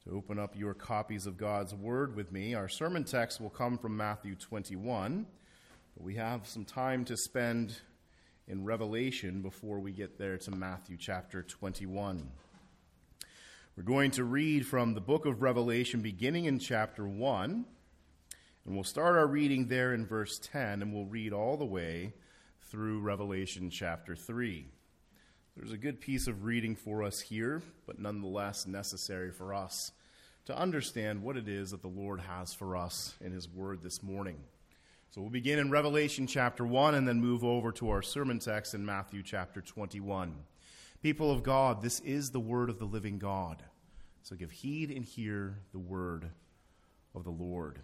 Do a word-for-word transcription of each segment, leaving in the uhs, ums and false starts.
Open up your copies of God's Word with me. Our sermon text will come from Matthew twenty-one, but we have some time to spend in Revelation before we get there to Matthew chapter twenty-one. We're going to read from the book of Revelation beginning in chapter one, and we'll start our reading there in verse ten, and we'll read all the way through Revelation chapter three. There's a good piece of reading for us here, but nonetheless necessary for us to understand what it is that the Lord has for us in his word this morning. So we'll begin in Revelation chapter one and then move over to our sermon text in Matthew chapter twenty-one. People of God, this is the word of the living God. So give heed and hear the word of the Lord.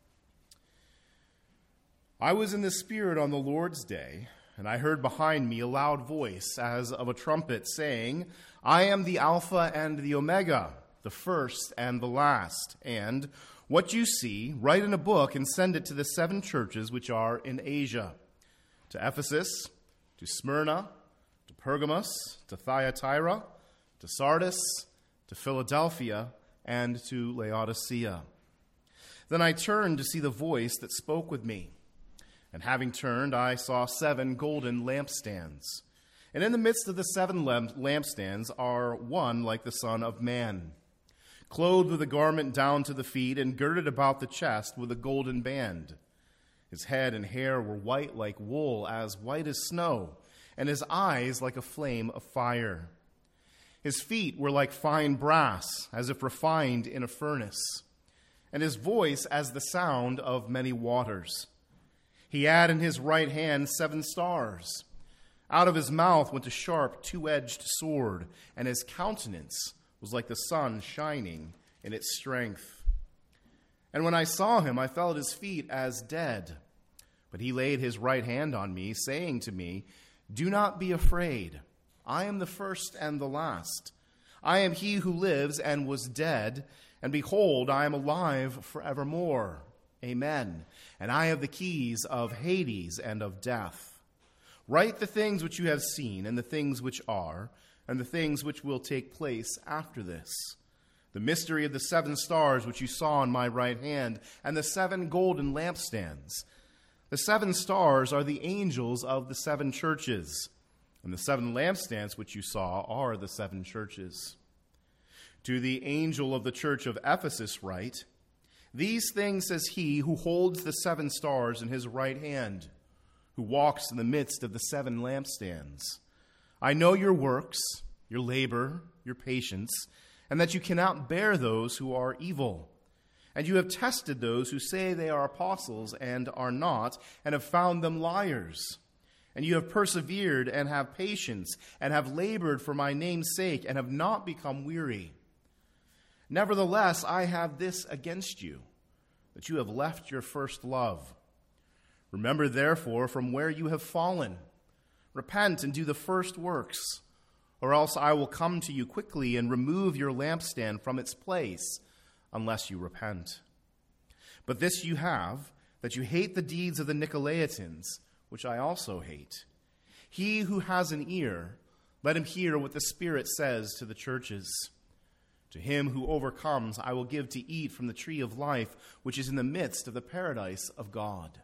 I was in the Spirit on the Lord's day, and I heard behind me a loud voice as of a trumpet saying, I am the Alpha and the Omega, the first and the last. And what you see, write in a book and send it to the seven churches which are in Asia, to Ephesus, to Smyrna, to Pergamos, to Thyatira, to Sardis, to Philadelphia, and to Laodicea. Then I turned to see the voice that spoke with me. And having turned, I saw seven golden lampstands. And in the midst of the seven lamp- lampstands are one like the Son of Man, clothed with a garment down to the feet and girded about the chest with a golden band. His head and hair were white like wool, as white as snow, and his eyes like a flame of fire. His feet were like fine brass, as if refined in a furnace, and his voice as the sound of many waters. He had in his right hand seven stars. Out of his mouth went a sharp two-edged sword, and his countenance was like the sun shining in its strength. And when I saw him, I fell at his feet as dead. But he laid his right hand on me, saying to me, Do not be afraid. I am the first and the last. I am he who lives and was dead, and behold, I am alive forevermore. Amen. And I have the keys of Hades and of death. Write the things which you have seen, and the things which are, and the things which will take place after this. The mystery of the seven stars which you saw in my right hand, and the seven golden lampstands. The seven stars are the angels of the seven churches, and the seven lampstands which you saw are the seven churches. To the angel of the church of Ephesus write, These things says he who holds the seven stars in his right hand, who walks in the midst of the seven lampstands. I know your works, your labor, your patience, and that you cannot bear those who are evil. And you have tested those who say they are apostles and are not, and have found them liars. And you have persevered and have patience, and have labored for my name's sake, and have not become weary. Nevertheless, I have this against you, that you have left your first love. Remember, therefore, from where you have fallen. Repent and do the first works, or else I will come to you quickly and remove your lampstand from its place, unless you repent. But this you have, that you hate the deeds of the Nicolaitans, which I also hate. He who has an ear, let him hear what the Spirit says to the churches. To him who overcomes, I will give to eat from the tree of life, which is in the midst of the paradise of God.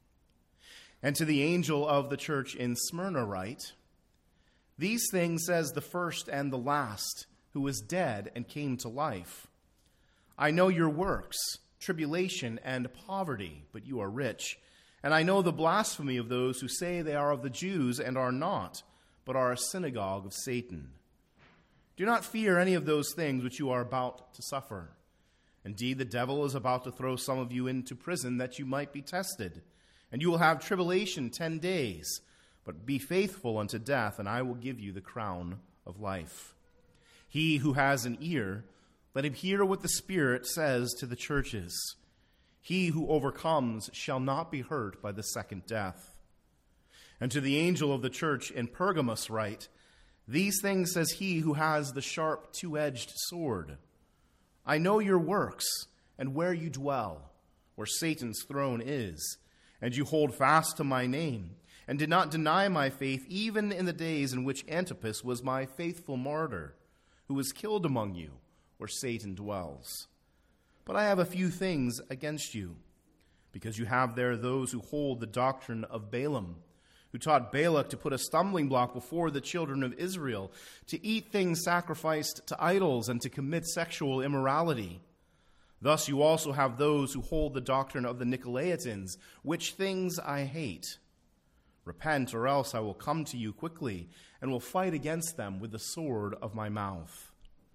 And to the angel of the church in Smyrna write, These things says the first and the last, who was dead and came to life. I know your works, tribulation and poverty, but you are rich. And I know the blasphemy of those who say they are of the Jews and are not, but are a synagogue of Satan. Do not fear any of those things which you are about to suffer. Indeed, the devil is about to throw some of you into prison that you might be tested. And you will have tribulation ten days. But be faithful unto death, and I will give you the crown of life. He who has an ear, let him hear what the Spirit says to the churches. He who overcomes shall not be hurt by the second death. And to the angel of the church in Pergamos write, These things says he who has the sharp two-edged sword. I know your works, and where you dwell, where Satan's throne is, and you hold fast to my name, and did not deny my faith even in the days in which Antipas was my faithful martyr, who was killed among you, where Satan dwells. But I have a few things against you, because you have there those who hold the doctrine of Balaam, who taught Balak to put a stumbling block before the children of Israel, to eat things sacrificed to idols, and to commit sexual immorality. Thus you also have those who hold the doctrine of the Nicolaitans, which things I hate. Repent, or else I will come to you quickly, and will fight against them with the sword of my mouth.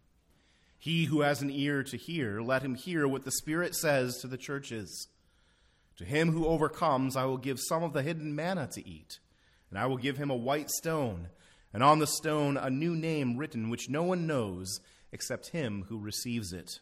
He who has an ear to hear, let him hear what the Spirit says to the churches. To him who overcomes, I will give some of the hidden manna to eat, and I will give him a white stone, and on the stone a new name written, which no one knows except him who receives it.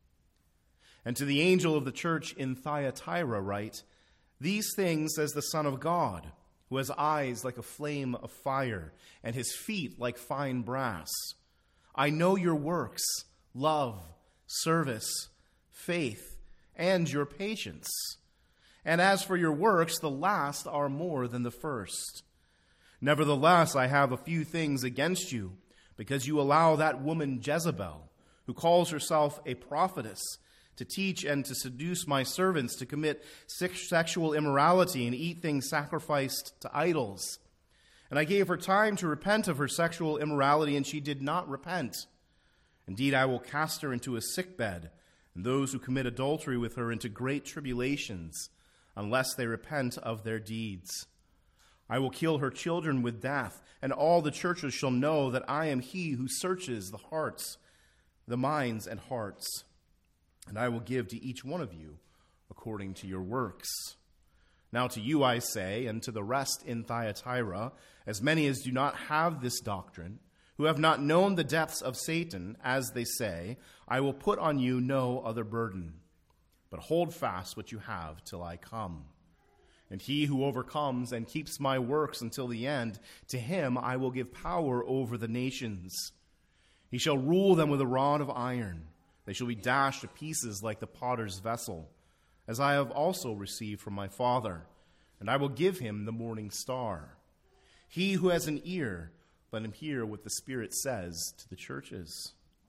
And to the angel of the church in Thyatira write, These things says the Son of God, who has eyes like a flame of fire, and his feet like fine brass. I know your works, love, service, faith, and your patience. And as for your works, the last are more than the first. Nevertheless, I have a few things against you, because you allow that woman Jezebel, who calls herself a prophetess, to teach and to seduce my servants to commit sexual immorality and eat things sacrificed to idols. And I gave her time to repent of her sexual immorality, and she did not repent. Indeed, I will cast her into a sickbed, and those who commit adultery with her into great tribulations, unless they repent of their deeds. I will kill her children with death, and all the churches shall know that I am he who searches the hearts, the minds and hearts. And I will give to each one of you according to your works. Now to you I say, and to the rest in Thyatira, as many as do not have this doctrine, who have not known the depths of Satan, as they say, I will put on you no other burden. But hold fast what you have till I come. And he who overcomes and keeps my works until the end, to him I will give power over the nations. He shall rule them with a rod of iron. They shall be dashed to pieces like the potter's vessel, as I have also received from my Father, and I will give him the morning star. He who has an ear, let him hear what the Spirit says to the churches.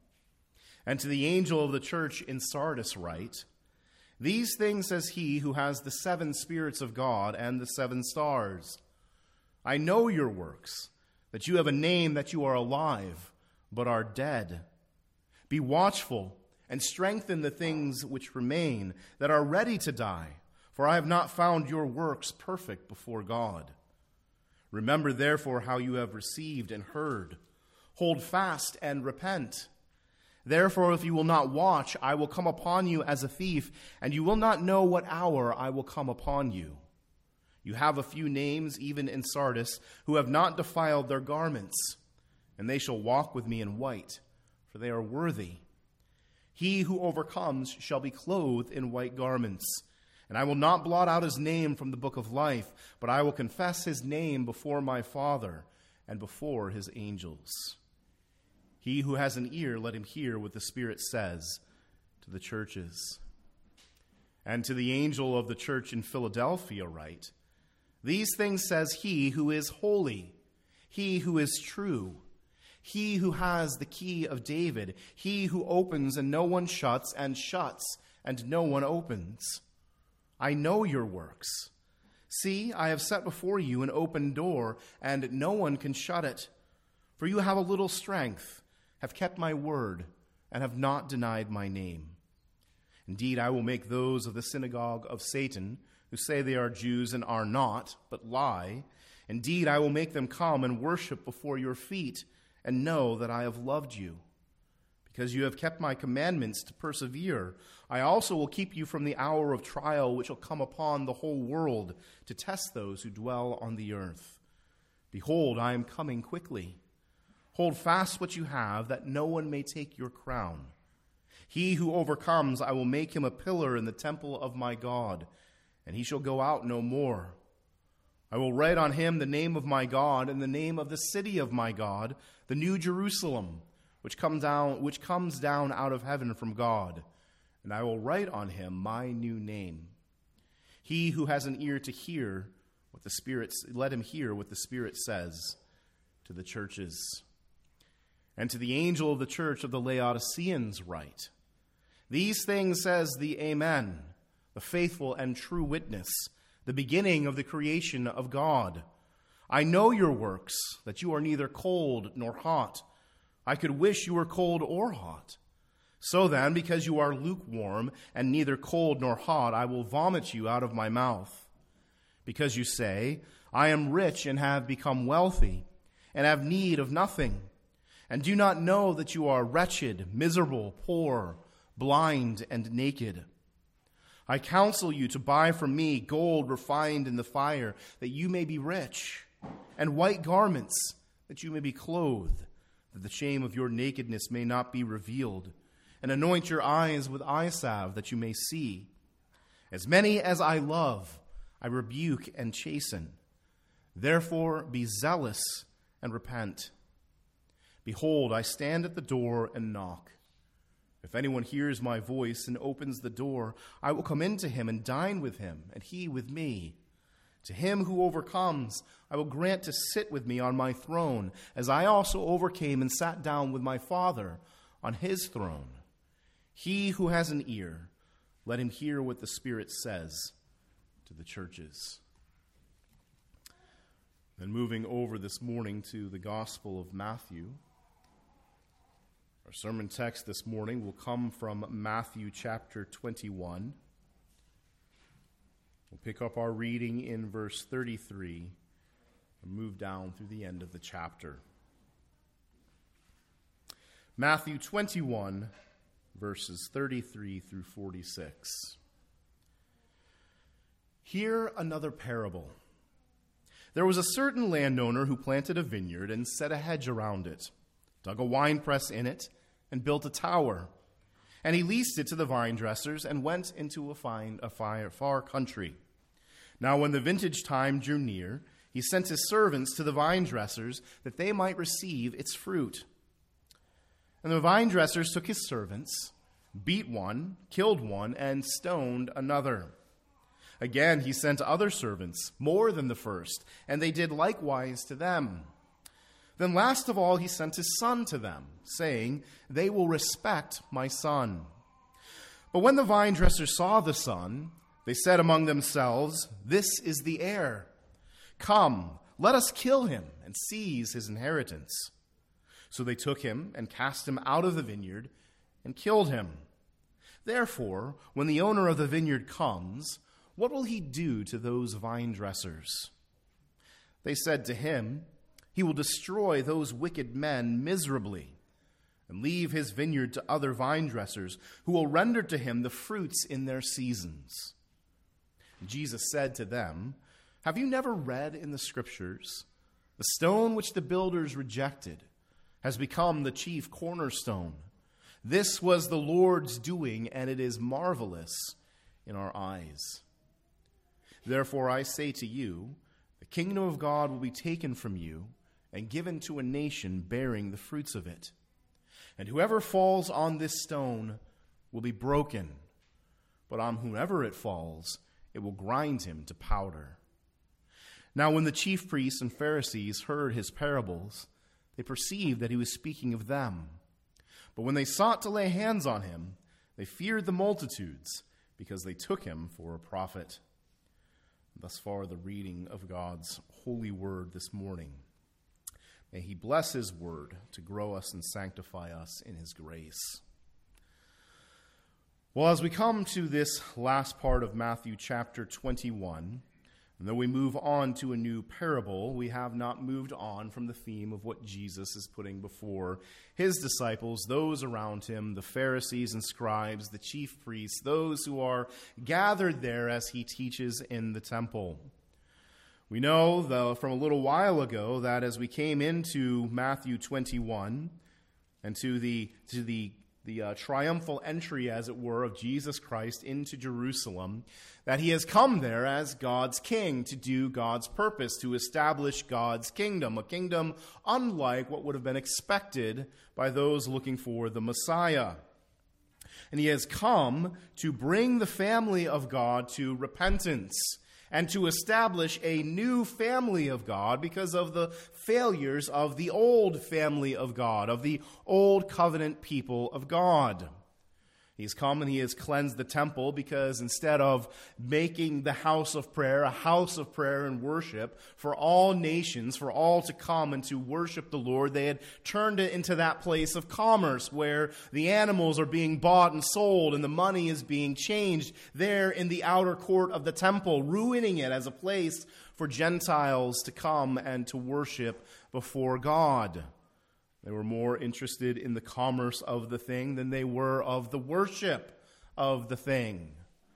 And to the angel of the church in Sardis write, These things says he who has the seven spirits of God and the seven stars. I know your works, that you have a name, that you are alive, but are dead. Be watchful and strengthen the things which remain, that are ready to die, for I have not found your works perfect before God. Remember therefore how you have received and heard. Hold fast and repent. Therefore, if you will not watch, I will come upon you as a thief, and you will not know what hour I will come upon you. You have a few names, even in Sardis, who have not defiled their garments, and they shall walk with me in white, for they are worthy. He who overcomes shall be clothed in white garments, and I will not blot out his name from the book of life, but I will confess his name before my Father and before his angels. He who has an ear, let him hear what the Spirit says to the churches. And to the angel of the church in Philadelphia write, These things says he who is holy, he who is true, he who has the key of David, he who opens and no one shuts, and shuts and no one opens. I know your works. See, I have set before you an open door, and no one can shut it. For you have a little strength, have kept my word, and have not denied my name. Indeed, I will make those of the synagogue of Satan, who say they are Jews and are not, but lie. Indeed, I will make them come and worship before your feet, and know that I have loved you. Because you have kept my commandments to persevere, I also will keep you from the hour of trial which will come upon the whole world to test those who dwell on the earth. Behold, I am coming quickly. Hold fast what you have, that no one may take your crown. He who overcomes, I will make him a pillar in the temple of my God, and he shall go out no more. I will write on him the name of my God and the name of the city of my God, the new Jerusalem, which comes down, which comes down out of heaven from God, and I will write on him my new name. He who has an ear to hear what the Spirit, let him hear what the Spirit says to the churches. And to the angel of the church of the Laodiceans write, These things says the Amen, the faithful and true witness, the beginning of the creation of God. I know your works, that you are neither cold nor hot. I could wish you were cold or hot. So then, because you are lukewarm and neither cold nor hot, I will vomit you out of my mouth. Because you say, I am rich and have become wealthy, and have need of nothing, and do not know that you are wretched, miserable, poor, blind, and naked. I counsel you to buy from me gold refined in the fire, that you may be rich, and white garments, that you may be clothed, that the shame of your nakedness may not be revealed, and anoint your eyes with eye salve, that you may see. As many as I love, I rebuke and chasten. Therefore be zealous and repent. Behold, I stand at the door and knock. If anyone hears my voice and opens the door, I will come into him and dine with him, and he with me. To him who overcomes, I will grant to sit with me on my throne, as I also overcame and sat down with my Father on his throne. He who has an ear, let him hear what the Spirit says to the churches. Then moving over this morning to the Gospel of Matthew. Our sermon text this morning will come from Matthew chapter twenty-one. We'll pick up our reading in verse thirty-three and move down through the end of the chapter. Matthew twenty-one, verses thirty-three through forty-six. Hear another parable. There was a certain landowner who planted a vineyard and set a hedge around it, dug a winepress in it, and built a tower. And he leased it to the vine dressers and went into a, fine, a far, far country. Now when the vintage time drew near, he sent his servants to the vine dressers that they might receive its fruit. And the vine dressers took his servants, beat one, killed one, and stoned another. Again he sent other servants, more than the first, and they did likewise to them. Then last of all he sent his son to them, saying, They will respect my son. But when the vine dressers saw the son, they said among themselves, This is the heir. Come, let us kill him and seize his inheritance. So they took him and cast him out of the vineyard and killed him. Therefore, when the owner of the vineyard comes, what will he do to those vine dressers? They said to him, He will destroy those wicked men miserably and leave his vineyard to other vine dressers who will render to him the fruits in their seasons. Jesus said to them, Have you never read in the Scriptures, the stone which the builders rejected has become the chief cornerstone? This was the Lord's doing, and it is marvelous in our eyes. Therefore I say to you, the kingdom of God will be taken from you and given to a nation bearing the fruits of it. And whoever falls on this stone will be broken, but on whomever it falls, it will grind him to powder. Now when the chief priests and Pharisees heard his parables, they perceived that he was speaking of them. But when they sought to lay hands on him, they feared the multitudes, because they took him for a prophet. Thus far, the reading of God's holy word this morning. May he bless his word to grow us and sanctify us in his grace. Well, as we come to this last part of Matthew chapter twenty-one, and though we move on to a new parable, we have not moved on from the theme of what Jesus is putting before his disciples, those around him, the Pharisees and scribes, the chief priests, those who are gathered there as he teaches in the temple. We know, though, from a little while ago that as we came into Matthew twenty-one and to the to the the uh, triumphal entry, as it were, of Jesus Christ into Jerusalem, that he has come there as God's king to do God's purpose, to establish God's kingdom, a kingdom unlike what would have been expected by those looking for the Messiah. And he has come to bring the family of God to repentance and to establish a new family of God because of the failures of the old family of God, of the old covenant people of God. He's come and he has cleansed the temple because instead of making the house of prayer a house of prayer and worship for all nations, for all to come and to worship the Lord, they had turned it into that place of commerce where the animals are being bought and sold and the money is being changed there in the outer court of the temple, ruining it as a place for Gentiles to come and to worship before God. They were more interested in the commerce of the thing than they were of the worship of the thing.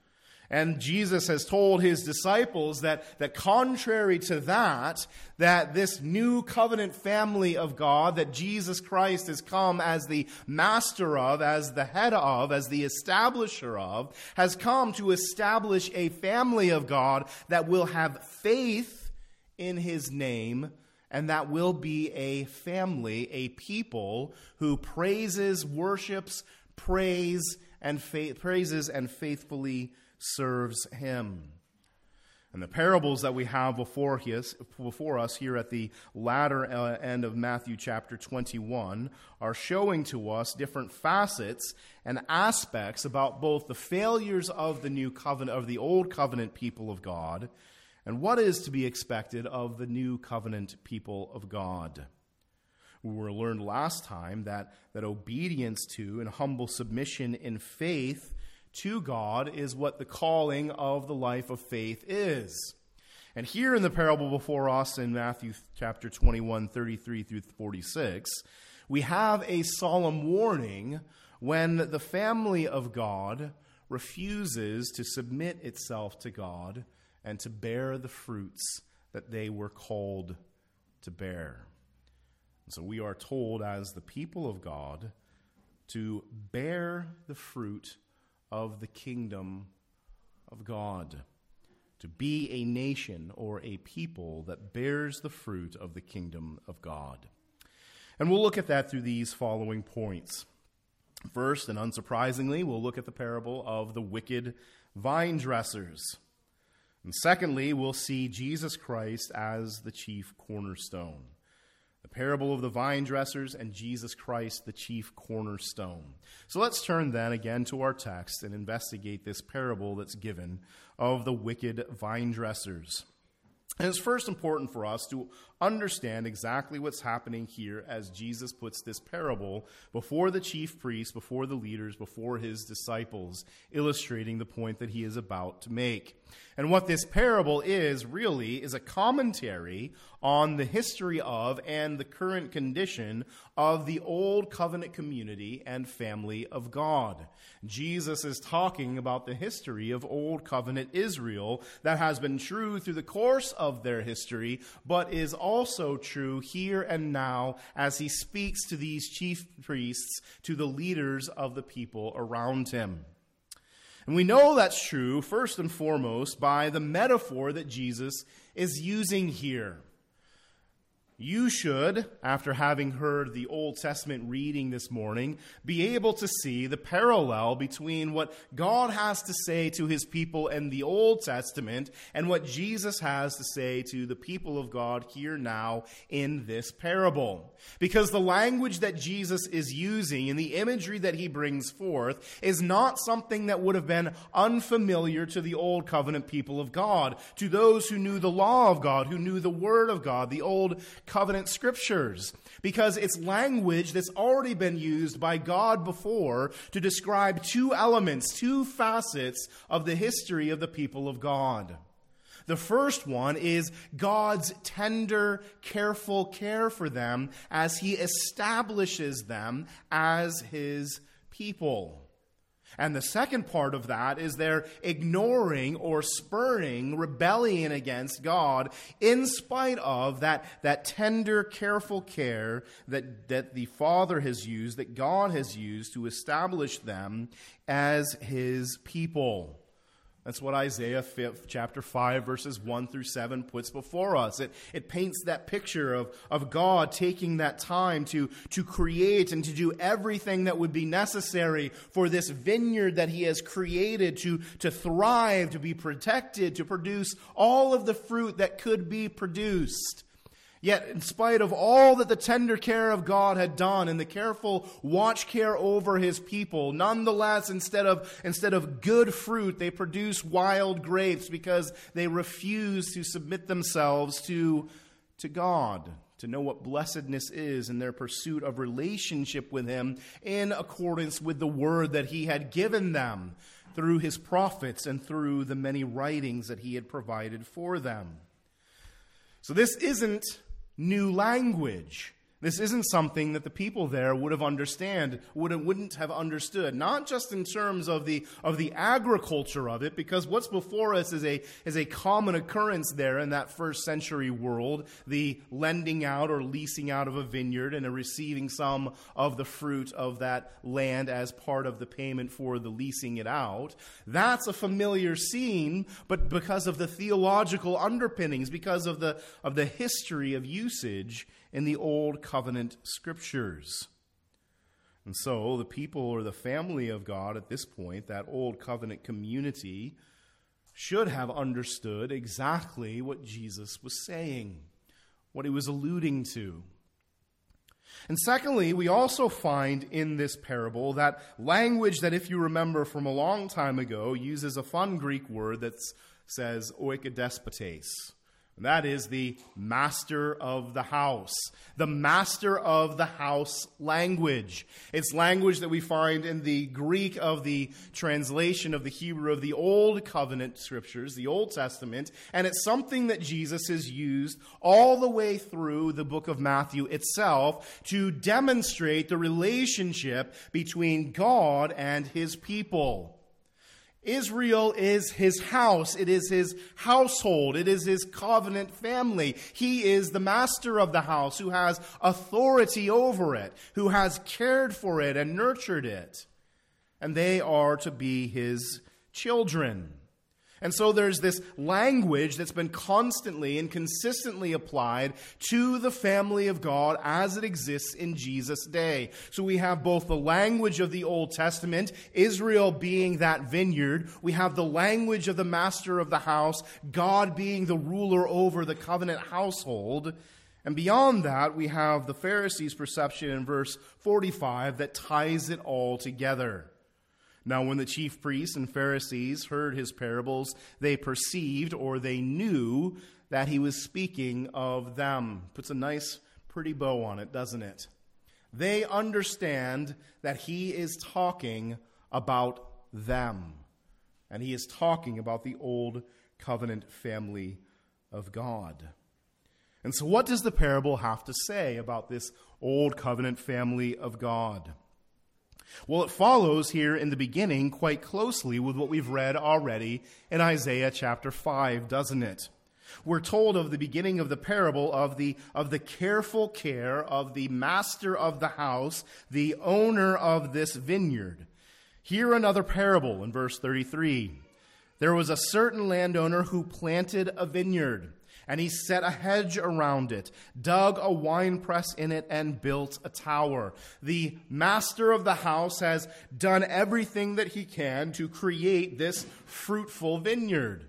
And Jesus has told his disciples that, that contrary to that, that this new covenant family of God that Jesus Christ has come as the master of, as the head of, as the establisher of, has come to establish a family of God that will have faith in his name, and that will be a family, a people who praises, worships, praise, and fa- praises and faithfully serves him. And the parables that we have before, his, before us here at the latter end of Matthew chapter twenty-one are showing to us different facets and aspects about both the failures of the new covenant, of the old covenant people of God, and what is to be expected of the new covenant people of God. We were learned last time that, that obedience to and humble submission in faith to God is what the calling of the life of faith is. And here in the parable before us in Matthew chapter twenty-one, thirty-three through forty-six, we have a solemn warning when the family of God refuses to submit itself to God and to bear the fruits that they were called to bear. And so we are told as the people of God to bear the fruit of the kingdom of God, to be a nation or a people that bears the fruit of the kingdom of God. And we'll look at that through these following points. First, and unsurprisingly, we'll look at the parable of the wicked vine dressers. And secondly, we'll see Jesus Christ as the chief cornerstone. The parable of the vine dressers and Jesus Christ, the chief cornerstone. So let's turn then again to our text and investigate this parable that's given of the wicked vine dressers. And it's first important for us to understand exactly what's happening here as Jesus puts this parable before the chief priests, before the leaders, before his disciples, illustrating the point that he is about to make. And what this parable is, really, is a commentary on the history of and the current condition of the old covenant community and family of God. Jesus is talking about the history of old covenant Israel that has been true through the course of their history, but is also true here and now as he speaks to these chief priests, to the leaders of the people around him. And we know that's true, first and foremost, by the metaphor that Jesus is using here. You should, after having heard the Old Testament reading this morning, be able to see the parallel between what God has to say to his people in the Old Testament and what Jesus has to say to the people of God here now in this parable. Because the language that Jesus is using and the imagery that he brings forth is not something that would have been unfamiliar to the Old Covenant people of God, to those who knew the law of God, who knew the Word of God, the Old Covenant scriptures, because it's language that's already been used by God before to describe two elements, two facets of the history of the people of God. The first one is God's tender, careful care for them as he establishes them as his people. And the second part of that is their ignoring or spurning rebellion against God in spite of that, that tender, careful care that, that the Father has used, that God has used to establish them as his people. That's what Isaiah chapter five, verses one through seven puts before us. It, it paints that picture of, of God taking that time to, to create and to do everything that would be necessary for this vineyard that he has created to, to thrive, to be protected, to produce all of the fruit that could be produced. Yet, in spite of all that the tender care of God had done and the careful watch care over his people, nonetheless, instead of, instead of good fruit, they produce wild grapes because they refuse to submit themselves to, to God, to know what blessedness is in their pursuit of relationship with him in accordance with the word that he had given them through his prophets and through the many writings that he had provided for them. So this isn't new language. This isn't something that the people there would have understand, would have, wouldn't have understood. Not just in terms of the of the agriculture of it, because what's before us is a is a common occurrence there in that first century world, the lending out or leasing out of a vineyard and a receiving some of the fruit of that land as part of the payment for the leasing it out. That's a familiar scene, but because of the theological underpinnings, because of the of the history of usage in the Old Covenant Scriptures. And so the people or the family of God at this point, that Old Covenant community, should have understood exactly what Jesus was saying, what he was alluding to. And secondly, we also find in this parable that language that, if you remember from a long time ago, uses a fun Greek word that says oikodespotes. And that is the master of the house. The master of the house language. It's language that we find in the Greek of the translation of the Hebrew of the Old Covenant Scriptures, the Old Testament. And it's something that Jesus has used all the way through the book of Matthew itself to demonstrate the relationship between God and his people. Israel is his house. It is his household. It is his covenant family. He is the master of the house who has authority over it, who has cared for it and nurtured it. And they are to be his children. And so there's this language that's been constantly and consistently applied to the family of God as it exists in Jesus' day. So we have both the language of the Old Testament, Israel being that vineyard. We have the language of the master of the house, God being the ruler over the covenant household. And beyond that, we have the Pharisees' perception in verse forty-five that ties it all together. Now, when the chief priests and Pharisees heard his parables, they perceived, or they knew, that he was speaking of them. Puts a nice, pretty bow on it, doesn't it? They understand that he is talking about them. And he is talking about the old covenant family of God. And so what does the parable have to say about this old covenant family of God? Well, it follows here in the beginning quite closely with what we've read already in Isaiah chapter five, doesn't it? We're told of the beginning of the parable of the, of the careful care of the master of the house, the owner of this vineyard. Hear another parable in verse thirty-three. There was a certain landowner who planted a vineyard, and he set a hedge around it, dug a winepress in it, and built a tower. The master of the house has done everything that he can to create this fruitful vineyard.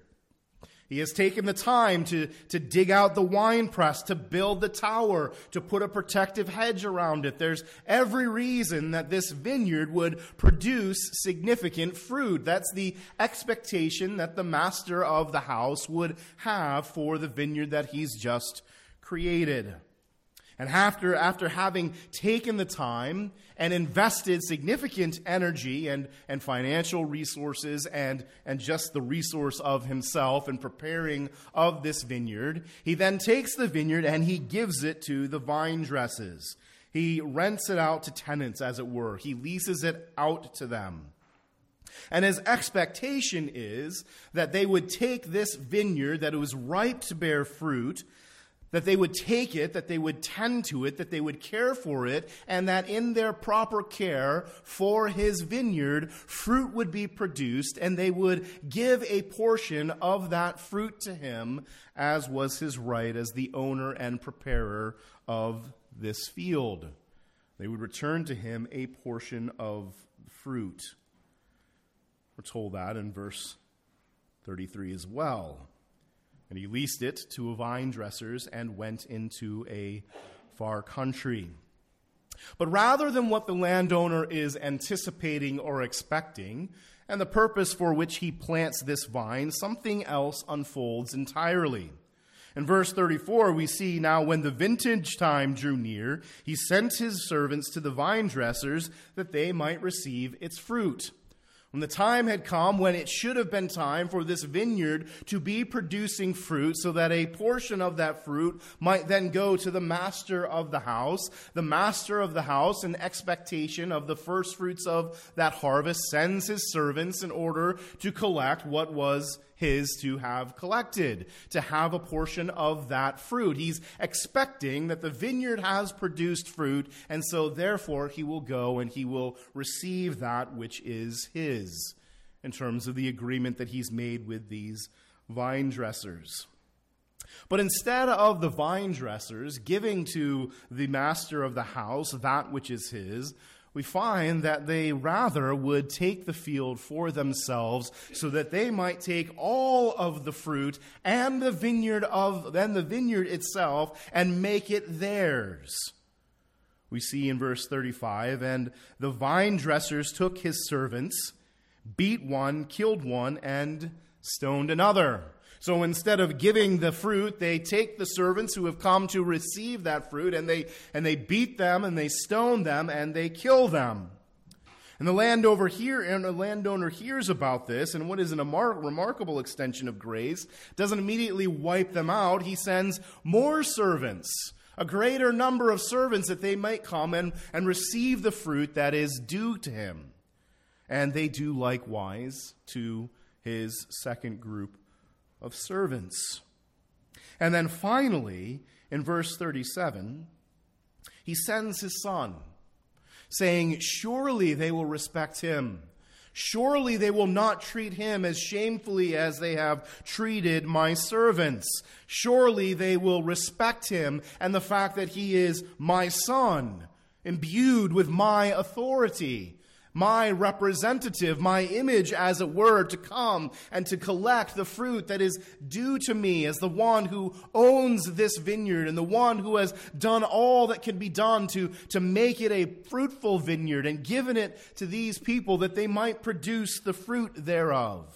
He has taken the time to, to dig out the winepress, to build the tower, to put a protective hedge around it. There's every reason that this vineyard would produce significant fruit. That's the expectation that the master of the house would have for the vineyard that he's just created. And after, after having taken the time and invested significant energy and, and financial resources and, and just the resource of himself in preparing of this vineyard, he then takes the vineyard and he gives it to the vine dressers. He rents it out to tenants, as it were. He leases it out to them. And his expectation is that they would take this vineyard that was ripe to bear fruit, that they would take it, that they would tend to it, that they would care for it, and that in their proper care for his vineyard, fruit would be produced, and they would give a portion of that fruit to him, as was his right as the owner and preparer of this field. They would return to him a portion of fruit. We're told that in verse thirty-three as well. And he leased it to vine dressers and went into a far country. But rather than what the landowner is anticipating or expecting, and the purpose for which he plants this vine, something else unfolds entirely. In verse thirty-four, we see now when the vintage time drew near, he sent his servants to the vine dressers that they might receive its fruit. When the time had come when it should have been time for this vineyard to be producing fruit so that a portion of that fruit might then go to the master of the house, the master of the house, in expectation of the first fruits of that harvest, sends his servants in order to collect what was his to have collected, to have a portion of that fruit. He's expecting that the vineyard has produced fruit, and so therefore he will go and he will receive that which is his, in terms of the agreement that he's made with these vine dressers. But instead of the vine dressers giving to the master of the house that which is his, we find that they rather would take the field for themselves so that they might take all of the fruit and the vineyard of then the vineyard itself and make it theirs. We see in verse thirty-five, and the vine dressers took his servants, beat one, killed one, and stoned another. So instead of giving the fruit, they take the servants who have come to receive that fruit, and they and they beat them, and they stone them, and they kill them. And the landowner here, and the landowner hears about this, and what is an amar- remarkable extension of grace, doesn't immediately wipe them out. He sends more servants, a greater number of servants, that they might come and, and receive the fruit that is due to him. And they do likewise to his second group of servants. And then finally, in verse thirty-seven, he sends his son, saying, surely they will respect him. Surely they will not treat him as shamefully as they have treated my servants. Surely they will respect him and the fact that he is my son, imbued with my authority, my representative, my image, as it were, to come and to collect the fruit that is due to me as the one who owns this vineyard and the one who has done all that can be done to, to make it a fruitful vineyard and given it to these people that they might produce the fruit thereof.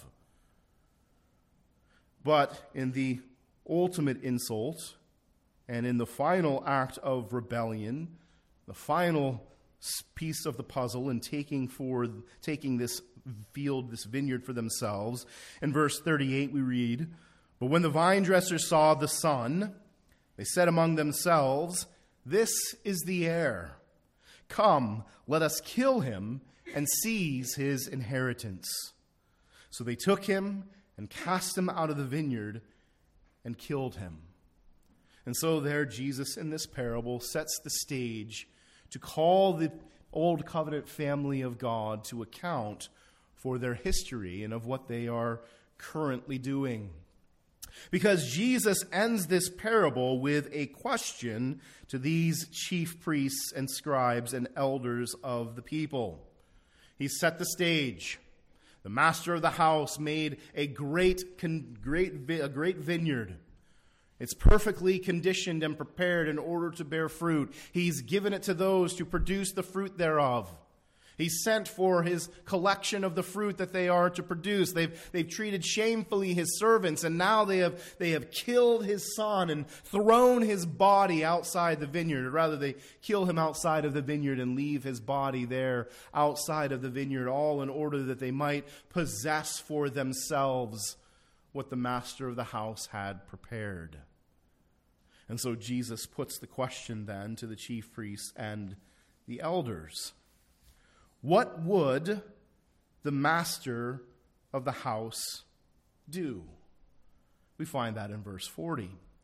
But in the ultimate insult and in the final act of rebellion, the final piece of the puzzle in taking for taking this field, this vineyard for themselves. In verse thirty-eight we read, but when the vine dressers saw the son, they said among themselves, this is the heir. Come, let us kill him and seize his inheritance. So they took him and cast him out of the vineyard and killed him. And so there Jesus in this parable sets the stage to call the Old Covenant family of God to account for their history and of what they are currently doing. Because Jesus ends this parable with a question to these chief priests and scribes and elders of the people. He set the stage. The master of the house made a great, great, a great vineyard. It's perfectly conditioned and prepared in order to bear fruit. He's given it to those to produce the fruit thereof. He sent for his collection of the fruit that they are to produce. They've, they've treated shamefully his servants, and now they have, they have killed his son and thrown his body outside the vineyard. Or rather, they kill him outside of the vineyard and leave his body there outside of the vineyard, all in order that they might possess for themselves what the master of the house had prepared. And so Jesus puts the question then to the chief priests and the elders. What would the master of the house do? We find that in verse forty.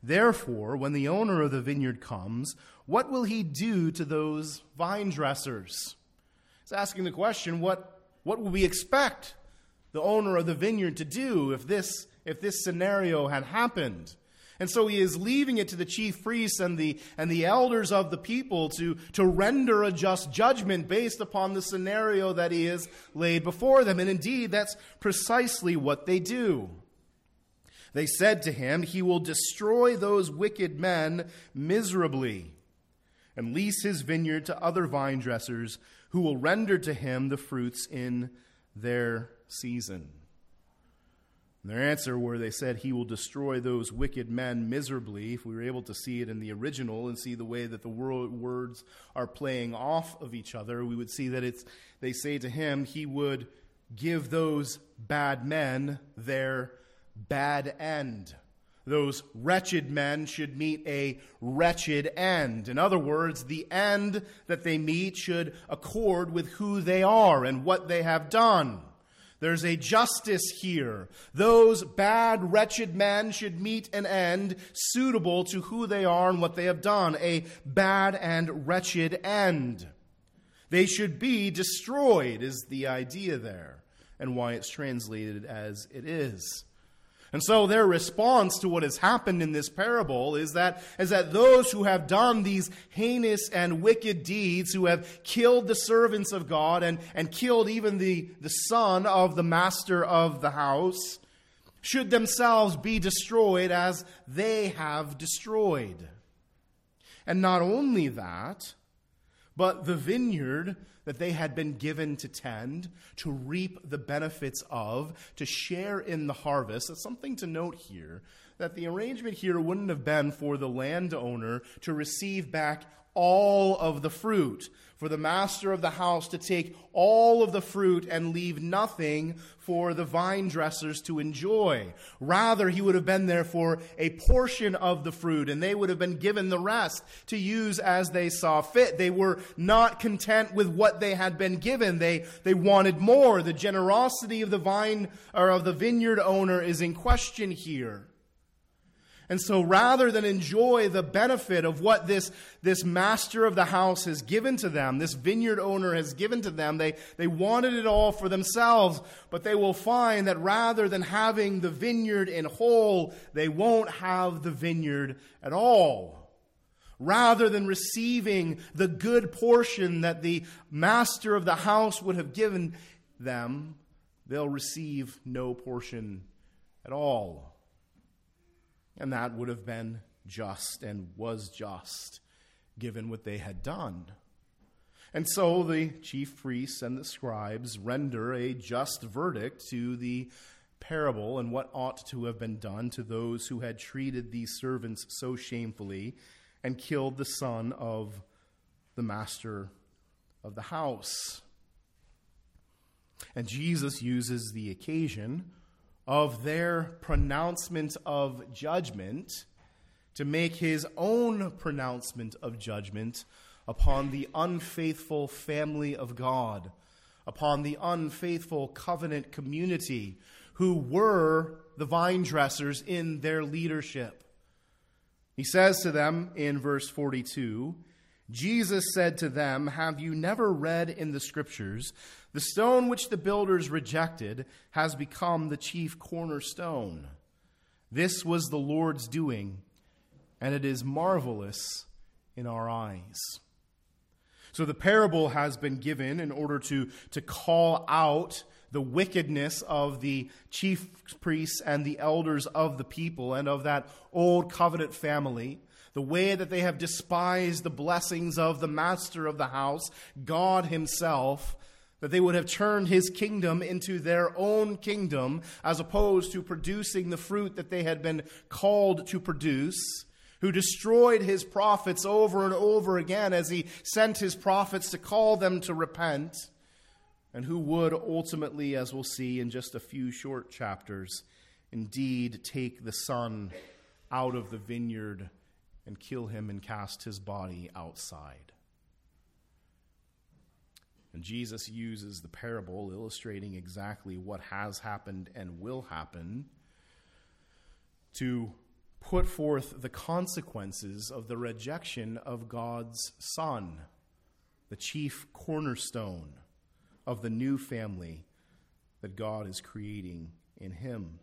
Therefore, when the owner of the vineyard comes, what will he do to those vine dressers? He's asking the question, what, what will we expect the owner of the vineyard to do if this, if this scenario had happened? And so he is leaving it to the chief priests and the, and the elders of the people to, to render a just judgment based upon the scenario that he has laid before them. And indeed, that's precisely what they do. They said to him, he will destroy those wicked men miserably and lease his vineyard to other vine dressers who will render to him the fruits in their season. And their answer, where they said he will destroy those wicked men miserably, if we were able to see it in the original and see the way that the words are playing off of each other, we would see that it's, they say to him, he would give those bad men their bad end. Those wretched men should meet a wretched end. In other words, the end that they meet should accord with who they are and what they have done. There's a justice here. Those bad, wretched men should meet an end suitable to who they are and what they have done. A bad and wretched end. They should be destroyed is the idea there, and why it's translated as it is. And so their response to what has happened in this parable is that, is that those who have done these heinous and wicked deeds, who have killed the servants of God and, and killed even the, the son of the master of the house, should themselves be destroyed as they have destroyed. And not only that, but the vineyard that they had been given to tend, to reap the benefits of, to share in the harvest. It's something to note here, that the arrangement here wouldn't have been for the landowner to receive back all of the fruit, for the master of the house to take all of the fruit and leave nothing for the vine dressers to enjoy. Rather, he would have been there for a portion of the fruit, and they would have been given the rest to use as they saw fit. They were not content with what they had been given. They, they wanted more. The generosity of the vine or of the vineyard owner is in question here. And so rather than enjoy the benefit of what this, this master of the house has given to them, this vineyard owner has given to them, they, they wanted it all for themselves. But they will find that rather than having the vineyard in whole, they won't have the vineyard at all. Rather than receiving the good portion that the master of the house would have given them, they'll receive no portion at all. And that would have been just and was just, given what they had done. And so the chief priests and the scribes render a just verdict to the parable and what ought to have been done to those who had treated these servants so shamefully and killed the son of the master of the house. And Jesus uses the occasion of their pronouncement of judgment to make his own pronouncement of judgment upon the unfaithful family of God, upon the unfaithful covenant community who were the vine dressers in their leadership. He says to them in verse forty-two, Jesus said to them, "Have you never read in the Scriptures, the stone which the builders rejected has become the chief cornerstone? This was the Lord's doing, and it is marvelous in our eyes." So the parable has been given in order to, to call out the wickedness of the chief priests and the elders of the people and of that old covenant family, the way that they have despised the blessings of the master of the house, God himself, that they would have turned his kingdom into their own kingdom as opposed to producing the fruit that they had been called to produce, who destroyed his prophets over and over again as he sent his prophets to call them to repent, and who would ultimately, as we'll see in just a few short chapters, indeed take the son out of the vineyard and kill him and cast his body outside. And Jesus uses the parable illustrating exactly what has happened and will happen to put forth the consequences of the rejection of God's Son, the chief cornerstone of the new family that God is creating in him.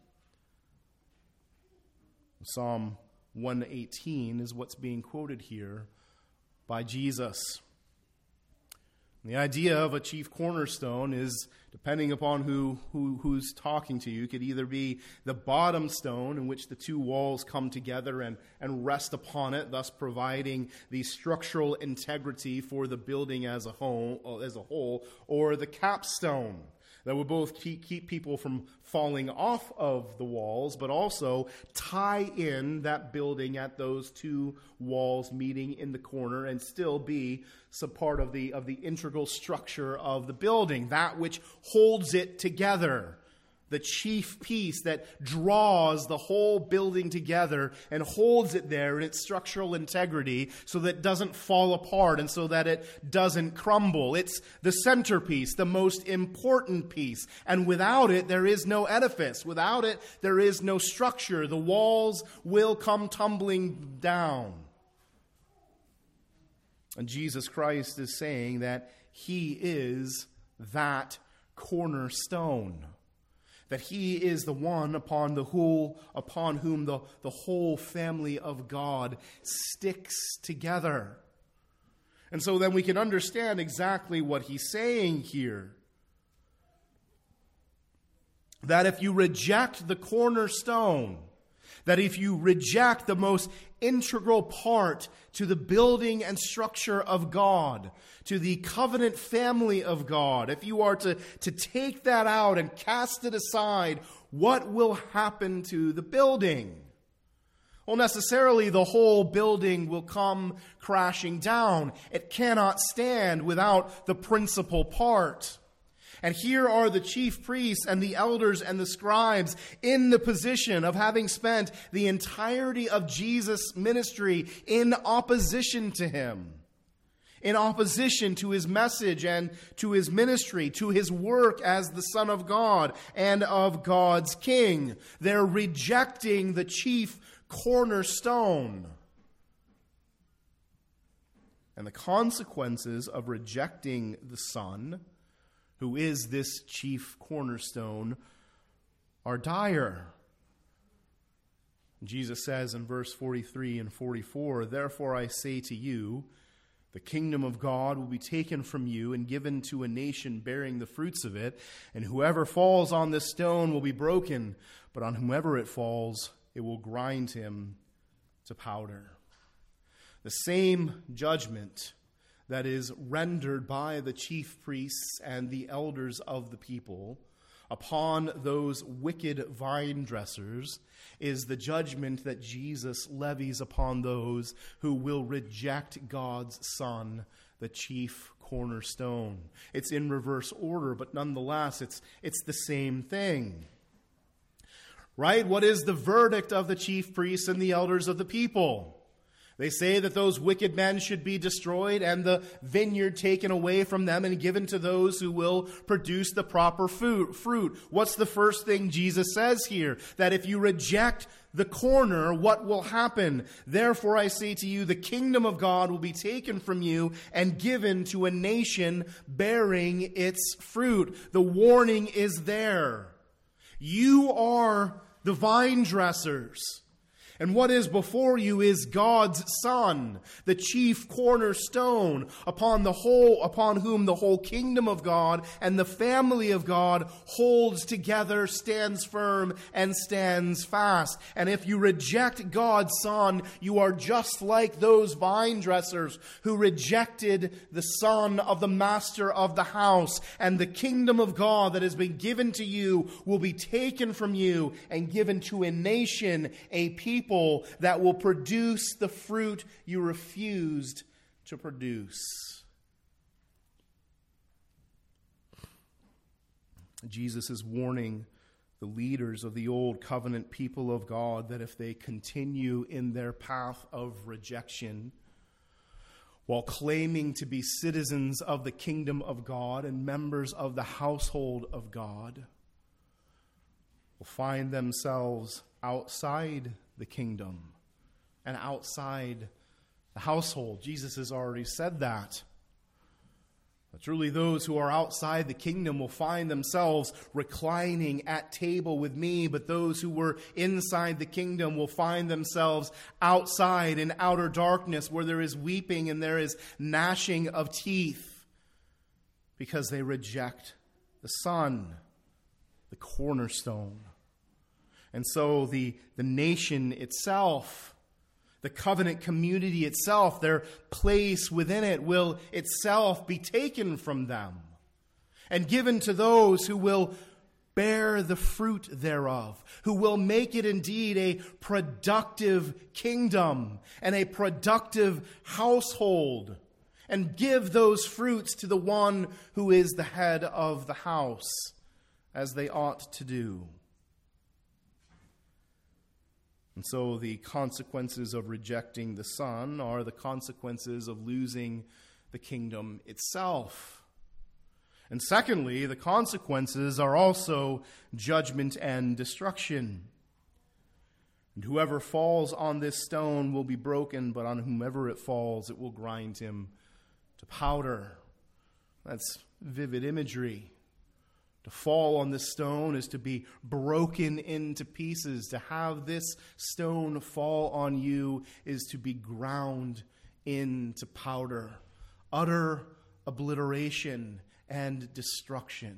Psalm one eighteen is what's being quoted here by Jesus. The idea of a chief cornerstone is, depending upon who, who who's talking to you, could either be the bottom stone in which the two walls come together and, and rest upon it, thus providing the structural integrity for the building as a whole, as a whole, or the capstone that would both keep, keep people from falling off of the walls, but also tie in that building at those two walls meeting in the corner and still be some part of the, of the integral structure of the building, that which holds it together. The chief piece that draws the whole building together and holds it there in its structural integrity so that it doesn't fall apart and so that it doesn't crumble. It's the centerpiece, the most important piece. And without it, there is no edifice. Without it, there is no structure. The walls will come tumbling down. And Jesus Christ is saying that he is that cornerstone. That he is the one upon the whole, upon whom the, the whole family of God sticks together. And so then we can understand exactly what he's saying here. That if you reject the cornerstone, that if you reject the most integral part to the building and structure of God, to the covenant family of God, if you are to, to take that out and cast it aside, what will happen to the building? Well, necessarily the whole building will come crashing down. It cannot stand without the principal part. And here are the chief priests and the elders and the scribes in the position of having spent the entirety of Jesus' ministry in opposition to him, in opposition to his message and to his ministry, to his work as the Son of God and of God's King. They're rejecting the chief cornerstone. And the consequences of rejecting the Son, who is this chief cornerstone, are dire. Jesus says in verse forty-three and forty-four, "Therefore I say to you, the kingdom of God will be taken from you and given to a nation bearing the fruits of it, and whoever falls on this stone will be broken, but on whomever it falls, it will grind him to powder." The same judgment that is rendered by the chief priests and the elders of the people upon those wicked vine dressers is the judgment that Jesus levies upon those who will reject God's Son, the chief cornerstone. It's in reverse order, but nonetheless, it's, it's the same thing. Right? What is the verdict of the chief priests and the elders of the people? They say that those wicked men should be destroyed and the vineyard taken away from them and given to those who will produce the proper fruit. What's the first thing Jesus says here? That if you reject the corner, what will happen? "Therefore I say to you, the kingdom of God will be taken from you and given to a nation bearing its fruit." The warning is there. You are the vine dressers. And what is before you is God's Son, the chief cornerstone, upon the whole, upon whom the whole kingdom of God and the family of God holds together, stands firm, and stands fast. And if you reject God's Son, you are just like those vine dressers who rejected the Son of the master of the house. And the kingdom of God that has been given to you will be taken from you and given to a nation, a people, that will produce the fruit you refused to produce. Jesus is warning the leaders of the old covenant people of God that if they continue in their path of rejection, while claiming to be citizens of the kingdom of God and members of the household of God, will find themselves outside the kingdom and outside the household. Jesus has already said that. But truly those who are outside the kingdom will find themselves reclining at table with me, but those who were inside the kingdom will find themselves outside in outer darkness where there is weeping and there is gnashing of teeth because they reject the Son, the cornerstone. And so the, the nation itself, the covenant community itself, their place within it will itself be taken from them and given to those who will bear the fruit thereof, who will make it indeed a productive kingdom and a productive household, and give those fruits to the one who is the head of the house, as they ought to do. And so the consequences of rejecting the Son are the consequences of losing the kingdom itself. And secondly, the consequences are also judgment and destruction. And whoever falls on this stone will be broken, but on whomever it falls, it will grind him to powder. That's vivid imagery. To fall on this stone is to be broken into pieces. To have this stone fall on you is to be ground into powder. Utter obliteration and destruction.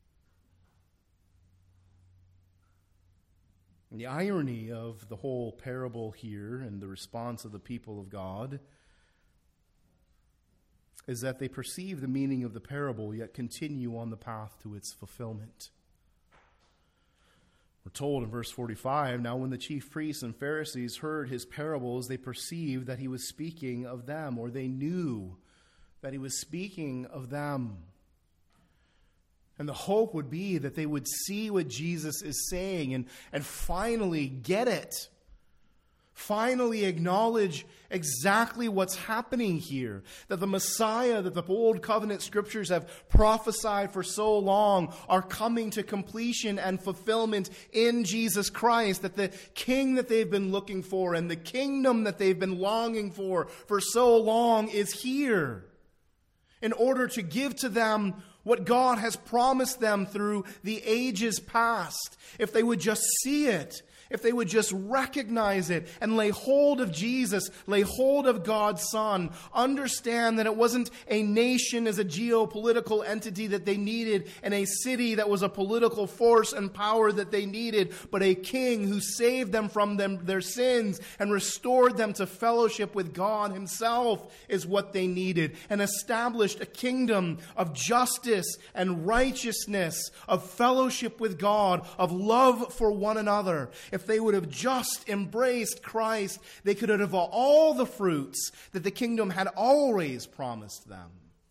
And the irony of the whole parable here and the response of the people of God is that they perceive the meaning of the parable, yet continue on the path to its fulfillment. We're told in verse forty-five, now when the chief priests and Pharisees heard his parables, they perceived that he was speaking of them, or they knew that he was speaking of them. And the hope would be that they would see what Jesus is saying and, and finally get it. Finally acknowledge exactly what's happening here. That the Messiah that the old covenant scriptures have prophesied for so long are coming to completion and fulfillment in Jesus Christ. That the king that they've been looking for and the kingdom that they've been longing for for so long is here. In order to give to them what God has promised them through the ages past. If they would just see it, if they would just recognize it and lay hold of Jesus, lay hold of God's Son, understand that it wasn't a nation as a geopolitical entity that they needed and a city that was a political force and power that they needed, but a king who saved them from them, their sins and restored them to fellowship with God himself is what they needed, and established a kingdom of justice and righteousness, of fellowship with God, of love for one another. If they would have just embraced Christ, they could have all the fruits that the kingdom had always promised them.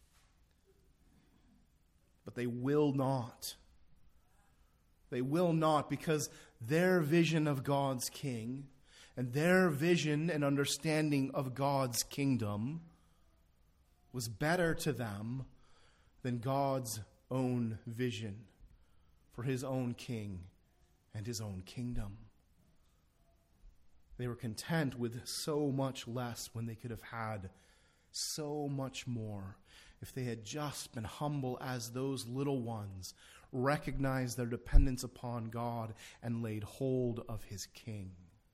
But they will not. They will not, because their vision of God's king and their vision and understanding of God's kingdom was better to them than God's own vision for his own king and his own kingdom. They were content with so much less when they could have had so much more. If they had just been humble as those little ones, recognized their dependence upon God, and laid hold of his king.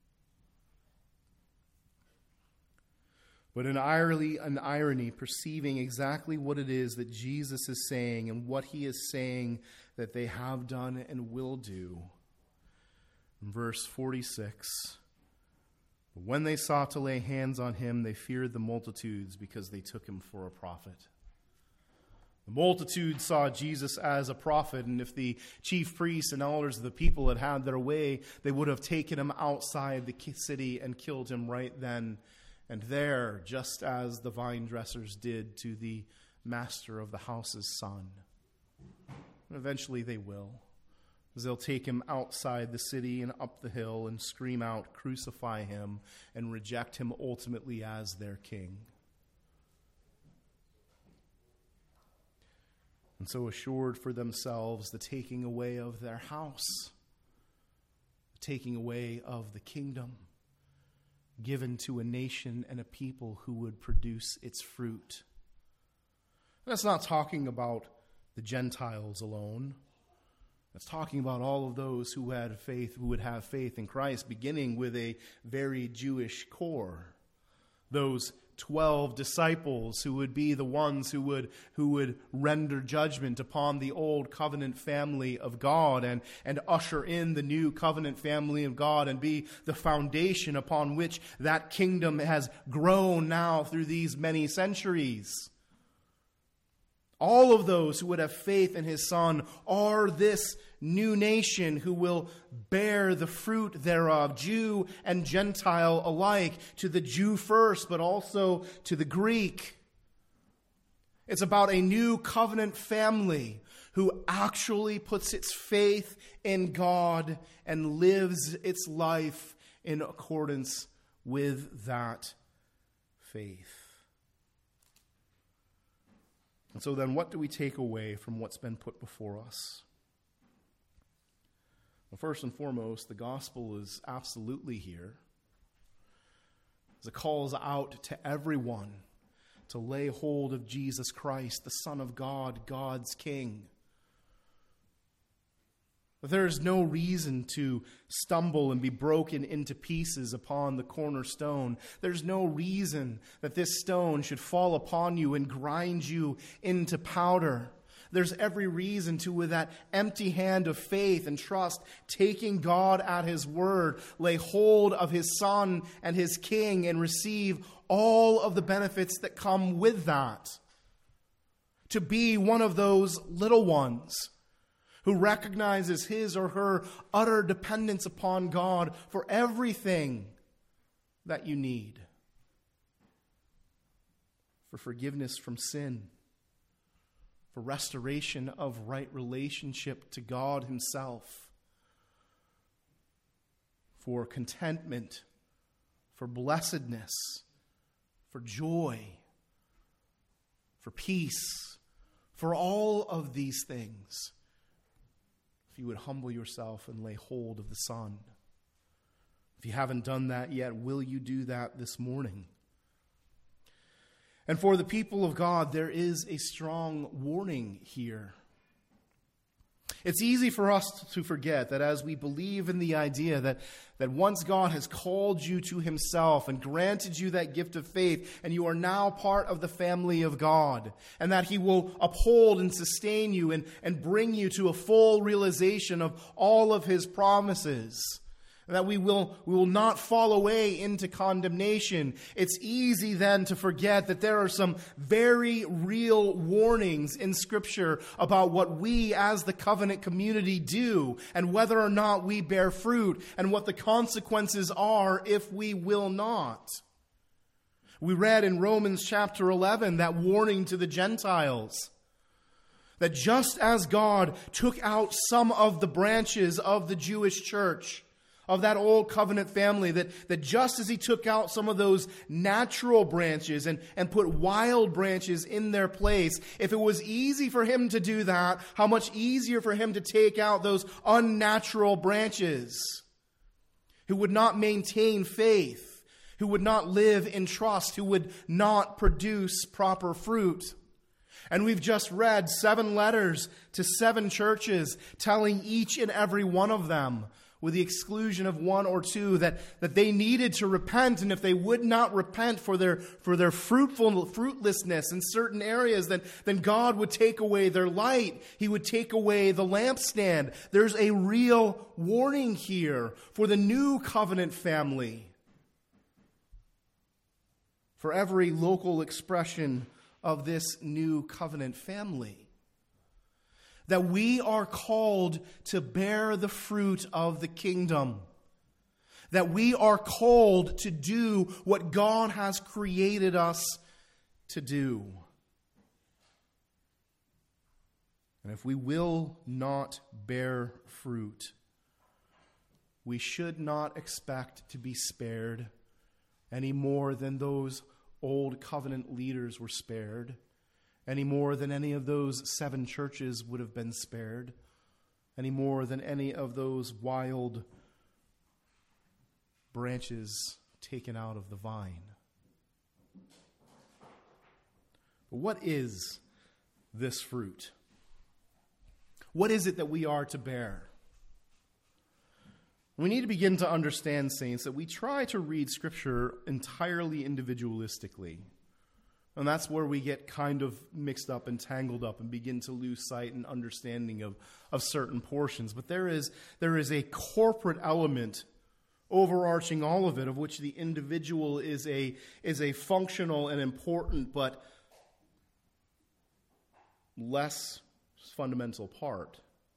But in irony, an irony, perceiving exactly what it is that Jesus is saying and what he is saying that they have done and will do. In verse forty-six, when they sought to lay hands on him, they feared the multitudes because they took him for a prophet. The multitude saw Jesus as a prophet, and if the chief priests and elders of the people had had their way, they would have taken him outside the city and killed him right then and there, just as the vine dressers did to the master of the house's son. And eventually they will. As they'll take him outside the city and up the hill and scream out, crucify him, and reject him ultimately as their king. And so assured for themselves the taking away of their house, the taking away of the kingdom, given to a nation and a people who would produce its fruit. That's not talking about the Gentiles alone. That's talking about all of those who had faith, who would have faith in Christ, beginning with a very Jewish core. Those twelve disciples who would be the ones who would who would render judgment upon the old covenant family of God and, and usher in the new covenant family of God and be the foundation upon which that kingdom has grown now through these many centuries. All of those who would have faith in his Son are this new nation who will bear the fruit thereof, Jew and Gentile alike, to the Jew first, but also to the Greek. It's about a new covenant family who actually puts its faith in God and lives its life in accordance with that faith. And so then what do we take away from what's been put before us? Well, first and foremost, the gospel is absolutely here. As it calls out to everyone to lay hold of Jesus Christ, the Son of God, God's King. There is no reason to stumble and be broken into pieces upon the cornerstone. There's no reason that this stone should fall upon you and grind you into powder. There's every reason to, with that empty hand of faith and trust, taking God at his word, lay hold of his Son and his King and receive all of the benefits that come with that. To be one of those little ones who recognizes his or her utter dependence upon God for everything that you need. For forgiveness from sin, for restoration of right relationship to God himself, for contentment, for blessedness, for joy, for peace, for all of these things. If you would humble yourself and lay hold of the Son. If you haven't done that yet, will you do that this morning? And for the people of God, there is a strong warning here. It's easy for us to forget that as we believe in the idea that, that once God has called you to himself and granted you that gift of faith, and you are now part of the family of God, and that he will uphold and sustain you and, and bring you to a full realization of all of his promises, and that we will, we will not fall away into condemnation. It's easy then to forget that there are some very real warnings in Scripture about what we as the covenant community do and whether or not we bear fruit and what the consequences are if we will not. We read in Romans chapter eleven that warning to the Gentiles, that just as God took out some of the branches of the Jewish church, of that old covenant family, that, that just as he took out some of those natural branches and, and put wild branches in their place, if it was easy for him to do that, how much easier for him to take out those unnatural branches who would not maintain faith, who would not live in trust, who would not produce proper fruit. And we've just read seven letters to seven churches telling each and every one of them, with the exclusion of one or two, that, that they needed to repent, and if they would not repent for their for their fruitful fruitlessness in certain areas, then, then God would take away their light. He would take away the lampstand. There's a real warning here for the new covenant family, for every local expression of this new covenant family. That we are called to bear the fruit of the kingdom. That we are called to do what God has created us to do. And if we will not bear fruit, we should not expect to be spared any more than those old covenant leaders were spared, any more than any of those seven churches would have been spared, any more than any of those wild branches taken out of the vine. But what is this fruit? What is it that we are to bear? We need to begin to understand, saints, that we try to read Scripture entirely individualistically. And that's where we get kind of mixed up and tangled up and begin to lose sight and understanding of, of certain portions. But there is, there is a corporate element overarching all of it, of which the individual is a, is a functional and important but less fundamental part.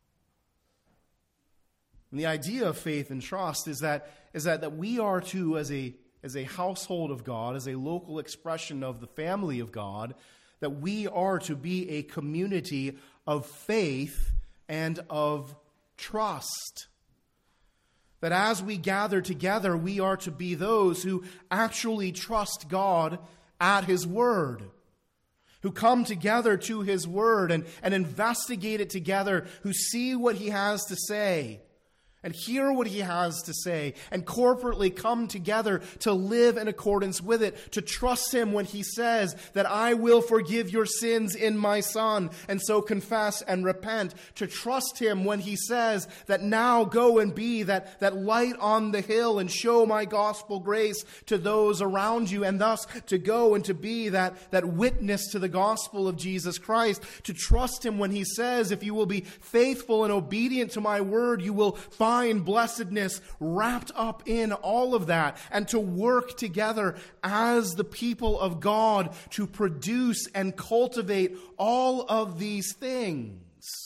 And the idea of faith and trust is that, is that, that we are to, as a as a household of God, as a local expression of the family of God, that we are to be a community of faith and of trust. That as we gather together, we are to be those who actually trust God at His Word, who come together to His Word and, and investigate it together, who see what He has to say, and hear what He has to say, and corporately come together to live in accordance with it, to trust Him when He says that I will forgive your sins in my Son, and so confess and repent, to trust Him when He says that now go and be that, that light on the hill and show my gospel grace to those around you, and thus to go and to be that, that witness to the gospel of Jesus Christ, to trust Him when He says if you will be faithful and obedient to my word, you will find Find blessedness wrapped up in all of that, and to work together as the people of God to produce and cultivate all of these things.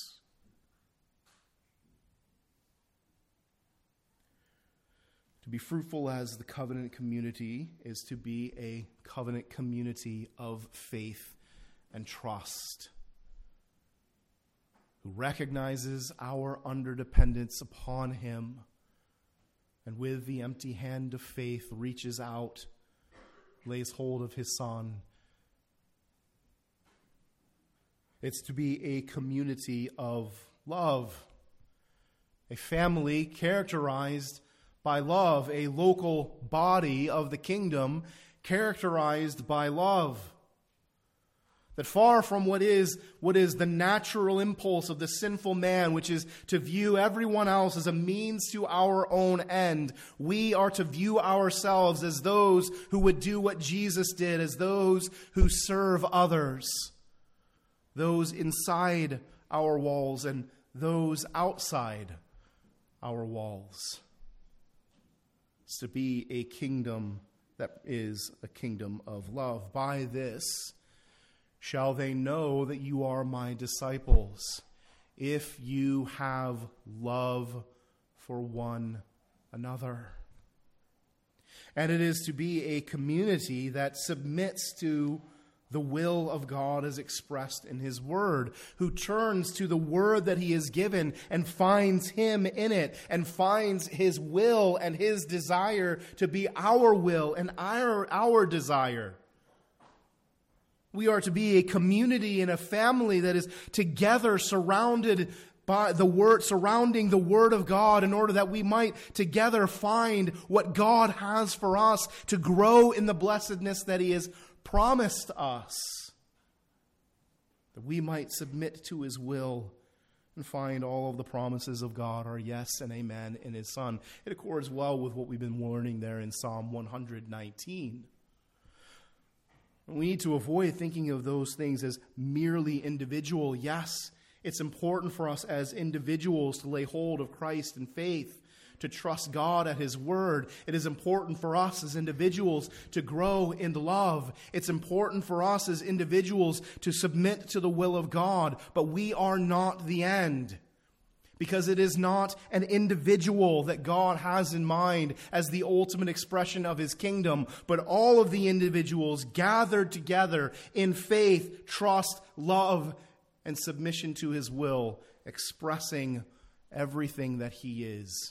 To be fruitful as the covenant community is to be a covenant community of faith and trust, who recognizes our underdependence upon Him, and with the empty hand of faith reaches out, lays hold of His Son. It's to be a community of love, a family characterized by love, a local body of the kingdom characterized by love. That far from what is, what is the natural impulse of the sinful man, which is to view everyone else as a means to our own end, we are to view ourselves as those who would do what Jesus did, as those who serve others, those inside our walls and those outside our walls. It's to be a kingdom that is a kingdom of love. By this shall they know that you are my disciples, if you have love for one another. And it is to be a community that submits to the will of God as expressed in His Word, who turns to the Word that He has given and finds Him in it, and finds His will and His desire to be our will and our, our desire. We are to be a community and a family that is together surrounded by the word, surrounding the Word of God, in order that we might together find what God has for us to grow in the blessedness that He has promised us, that we might submit to His will and find all of the promises of God are yes and amen in His Son. It accords well with what we've been learning there in Psalm one nineteen. We need to avoid thinking of those things as merely individual. Yes, it's important for us as individuals to lay hold of Christ in faith, to trust God at His Word. It is important for us as individuals to grow in love. It's important for us as individuals to submit to the will of God, but we are not the end. Because it is not an individual that God has in mind as the ultimate expression of His kingdom, but all of the individuals gathered together in faith, trust, love, and submission to His will, expressing everything that He is.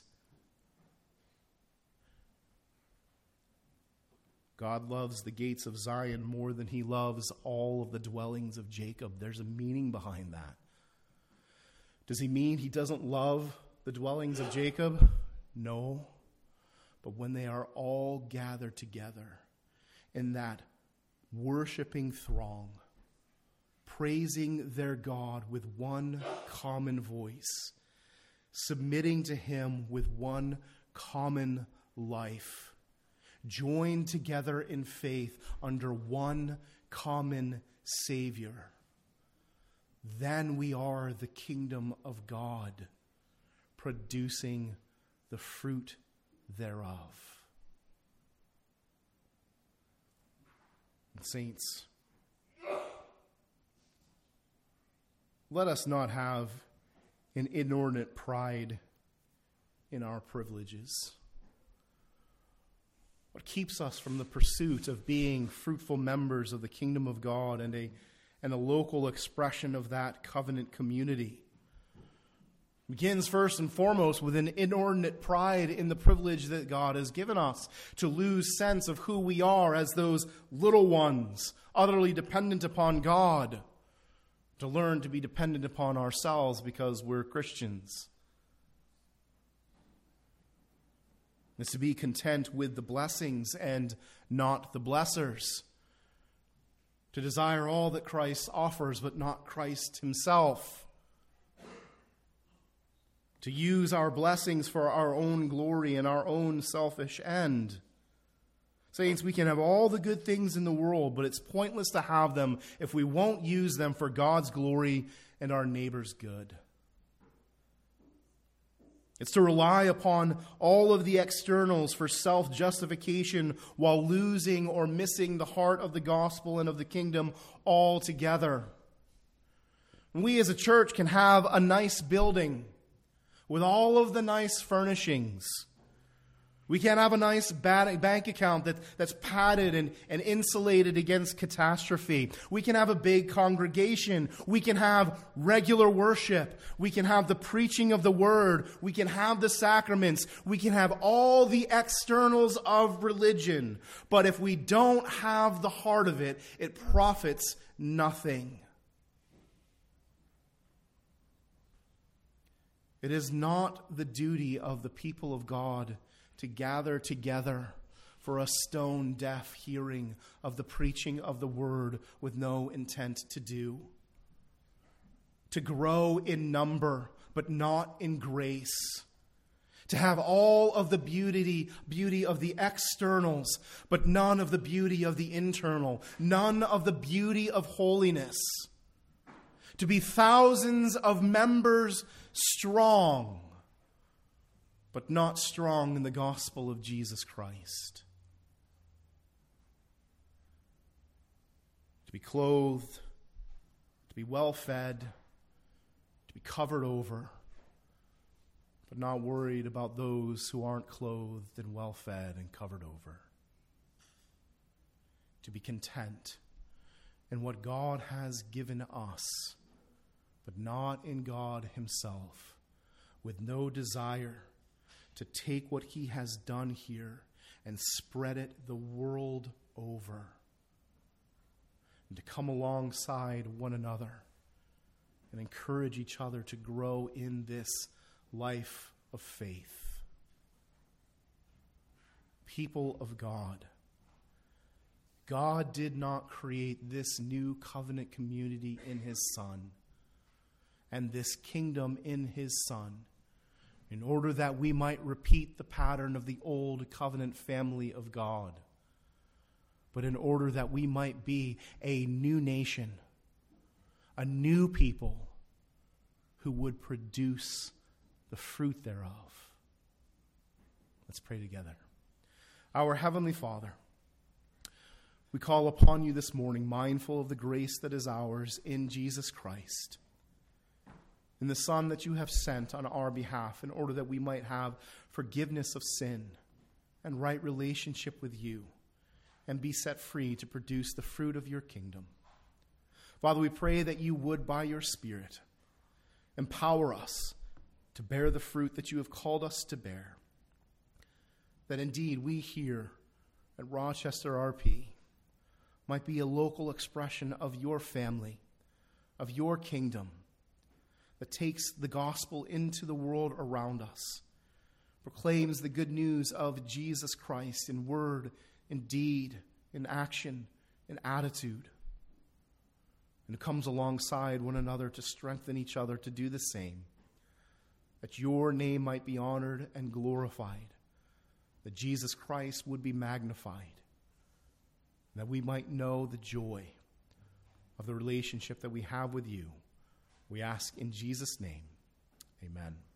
God loves the gates of Zion more than He loves all of the dwellings of Jacob. There's a meaning behind that. Does He mean He doesn't love the dwellings of Jacob? No. but when they are all gathered together in that worshiping throng, praising their God with one common voice, submitting to him with one common life, joined together in faith under one common Savior, then we are the kingdom of God, producing the fruit thereof. And saints, let us not have an inordinate pride in our privileges. What keeps us from the pursuit of being fruitful members of the kingdom of God and a, and a local expression of that covenant community begins first and foremost with an inordinate pride in the privilege that God has given us to lose sense of who we are as those little ones, utterly dependent upon God, to learn to be dependent upon ourselves because we're Christians. It's to be content with the blessings and not the blessers. To desire all that Christ offers, but not Christ himself. To use our blessings for our own glory and our own selfish end. Saints, we can have all the good things in the world, but it's pointless to have them if we won't use them for God's glory and our neighbor's good. It's to rely upon all of the externals for self-justification while losing or missing the heart of the gospel and of the kingdom altogether. We as a church can have a nice building with all of the nice furnishings. We can have a nice bank account that, that's padded and, and insulated against catastrophe. We can have a big congregation. We can have regular worship. We can have the preaching of the word. We can have the sacraments. We can have all the externals of religion. But if we don't have the heart of it, it profits nothing. It is not the duty of the people of God to gather together for a stone-deaf hearing of the preaching of the word with no intent to do. To grow in number, but not in grace. To have all of the beauty, beauty of the externals, but none of the beauty of the internal. None of the beauty of holiness. To be thousands of members strong, but not strong in the gospel of Jesus Christ. To be clothed, to be well fed, to be covered over, but not worried about those who aren't clothed and well fed and covered over. To be content in what God has given us, but not in God himself, with no desire to take what he has done here and spread it the world over, and to come alongside one another and encourage each other to grow in this life of faith. People of God, God did not create this new covenant community in his Son and this kingdom in his Son in order that we might repeat the pattern of the old covenant family of God, but in order that we might be a new nation, a new people who would produce the fruit thereof. Let's pray together. Our Heavenly Father, we call upon you this morning, mindful of the grace that is ours in Jesus Christ, in the Son that you have sent on our behalf in order that we might have forgiveness of sin and right relationship with you and be set free to produce the fruit of your kingdom. Father, we pray that you would, by your Spirit, empower us to bear the fruit that you have called us to bear. That indeed we here at Rochester R P might be a local expression of your family, of your kingdom, that takes the gospel into the world around us, proclaims the good news of Jesus Christ in word, in deed, in action, in attitude, and comes alongside one another to strengthen each other to do the same, that your name might be honored and glorified, that Jesus Christ would be magnified, that we might know the joy of the relationship that we have with you. We ask in Jesus' name, amen.